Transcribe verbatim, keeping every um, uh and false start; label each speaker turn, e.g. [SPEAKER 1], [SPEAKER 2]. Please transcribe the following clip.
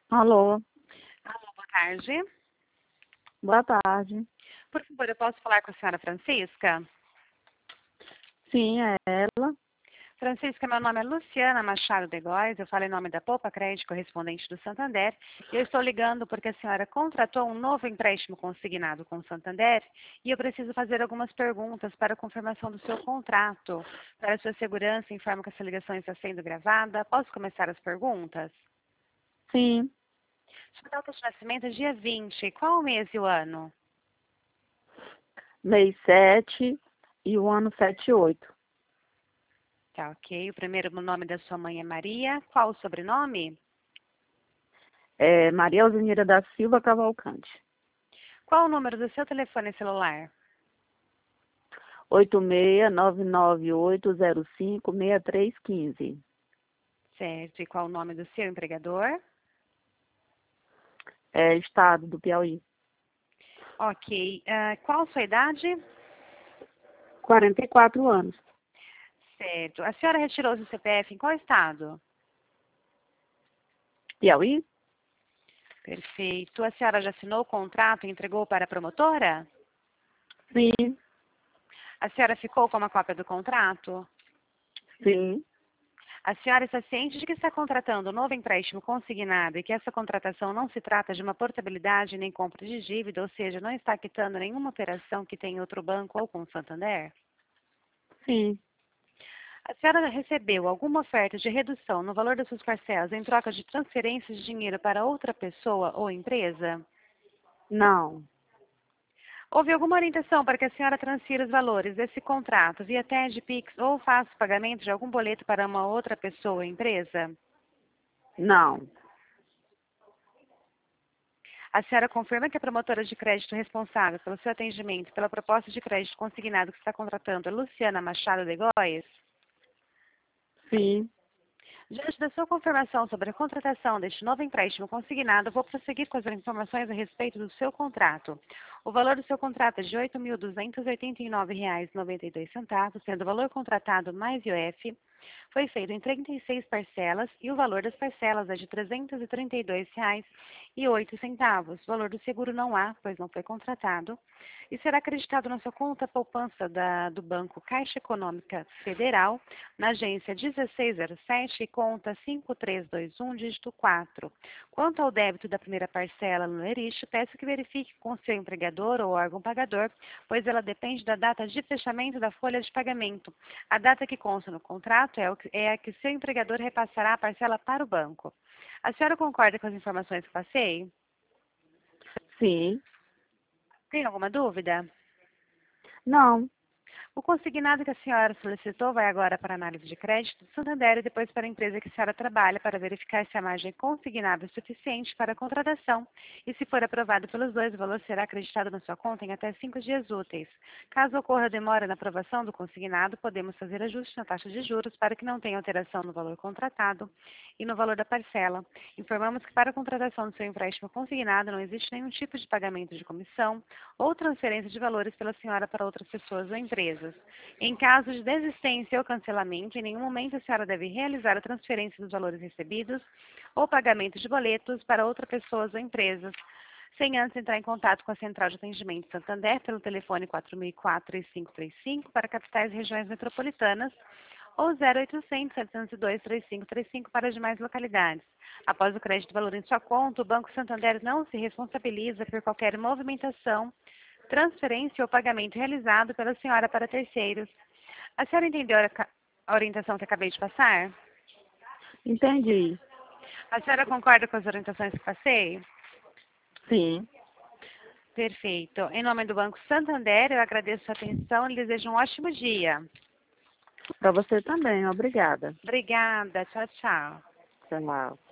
[SPEAKER 1] Alô,
[SPEAKER 2] Alô, boa tarde.
[SPEAKER 1] boa tarde.
[SPEAKER 2] Por favor, eu posso falar com a senhora Francisca?
[SPEAKER 1] Sim, é ela.
[SPEAKER 2] Francisca, meu nome é Luciana Machado de Góes, eu falo em nome da Poupa Crédito, correspondente do Santander, e eu estou ligando porque a senhora contratou um novo empréstimo consignado com o Santander e eu preciso fazer algumas perguntas para a confirmação do seu contrato. Para a sua segurança, informo que essa ligação está sendo gravada. Posso começar as perguntas?
[SPEAKER 1] Sim,
[SPEAKER 2] Sua data de nascimento é dia vinte. Qual o mês e o ano?
[SPEAKER 1] mês sete e o ano setenta e oito.
[SPEAKER 2] Tá, ok. O primeiro nome da sua mãe é Maria. Qual o sobrenome?
[SPEAKER 1] É Maria Alzenira da Silva Cavalcante.
[SPEAKER 2] Qual o número do seu telefone celular?
[SPEAKER 1] oito seis nove nove oito zero cinco seis três um cinco.
[SPEAKER 2] Certo. E qual o nome do seu empregador?
[SPEAKER 1] É Estado do Piauí.
[SPEAKER 2] Ok. Ah, qual a sua idade?
[SPEAKER 1] quarenta e quatro anos.
[SPEAKER 2] Certo. A senhora retirou seu C P F em qual estado?
[SPEAKER 1] Piauí?
[SPEAKER 2] Perfeito. A senhora já assinou o contrato e entregou para a promotora?
[SPEAKER 1] Sim,
[SPEAKER 2] A senhora ficou com uma cópia do contrato?
[SPEAKER 1] sim,
[SPEAKER 2] A senhora está ciente de que está contratando um novo empréstimo consignado e que essa contratação não se trata de uma portabilidade nem compra de dívida, ou seja, não está quitando nenhuma operação que tem em outro banco ou com o Santander?
[SPEAKER 1] sim.
[SPEAKER 2] A senhora recebeu alguma oferta de redução no valor das suas parcelas em troca de transferência de dinheiro para outra pessoa ou empresa?
[SPEAKER 1] Não,
[SPEAKER 2] Houve alguma orientação para que a senhora transfira os valores desse contrato via T E D, Pix ou faça o pagamento de algum boleto para uma outra pessoa ou empresa?
[SPEAKER 1] não.
[SPEAKER 2] A senhora confirma que a promotora de crédito responsável pelo seu atendimento e pela proposta de crédito consignado que está contratando é Luciana Machado de Góes?
[SPEAKER 1] Sim,
[SPEAKER 2] Diante da sua confirmação sobre a contratação deste novo empréstimo consignado, vou prosseguir com as informações a respeito do seu contrato. O valor do seu contrato é de oito mil duzentos e oitenta e nove reais e noventa e dois centavos, sendo o valor contratado mais I O F. Foi feito em trinta e seis parcelas e o valor das parcelas é de trezentos e trinta e dois reais e oito centavos. O valor do seguro não há, pois não foi contratado, e será acreditado na sua conta poupança da, do Banco Caixa Econômica Federal, na agência dezesseis zero sete, conta cinco três dois um, dígito quatro. Quanto ao débito da primeira parcela no ERISH, peço que verifique com seu empregador ou órgão pagador, pois ela depende da data de fechamento da folha de pagamento. A data que consta no contrato é, o que, é a que seu empregador repassará a parcela para o banco. A senhora concorda com as informações que passei?
[SPEAKER 1] sim.
[SPEAKER 2] Tem alguma dúvida?
[SPEAKER 1] Não,
[SPEAKER 2] O consignado que a senhora solicitou vai agora para análise de crédito do Santander e depois para a empresa que a senhora trabalha para verificar se a margem consignada é suficiente para a contratação e, se for aprovado pelos dois, o valor será acreditado na sua conta em até cinco dias úteis. Caso ocorra demora na aprovação do consignado, podemos fazer ajuste na taxa de juros para que não tenha alteração no valor contratado e no valor da parcela. Informamos que para a contratação do seu empréstimo consignado não existe nenhum tipo de pagamento de comissão ou transferência de valores pela senhora para outras pessoas ou empresas. Em caso de desistência ou cancelamento, em nenhum momento a senhora deve realizar a transferência dos valores recebidos ou pagamento de boletos para outras pessoas ou empresas, sem antes entrar em contato com a Central de Atendimento Santander pelo telefone quatro mil e quatro, três cinco três cinco para capitais e regiões metropolitanas ou zero oitocentos, setecentos e dois, trinta e cinco trinta e cinco para as demais localidades. Após o crédito valor em sua conta, o Banco Santander não se responsabiliza por qualquer movimentação, transferência ou pagamento realizado pela senhora para terceiros. A senhora entendeu a a orientação que acabei de passar?
[SPEAKER 1] entendi.
[SPEAKER 2] A senhora concorda com as orientações que passei?
[SPEAKER 1] Sim.
[SPEAKER 2] Perfeito. Em nome do Banco Santander, eu agradeço a atenção e desejo um ótimo dia.
[SPEAKER 1] Para você também, obrigada.
[SPEAKER 2] Obrigada. Tchau, tchau.
[SPEAKER 1] Tchau.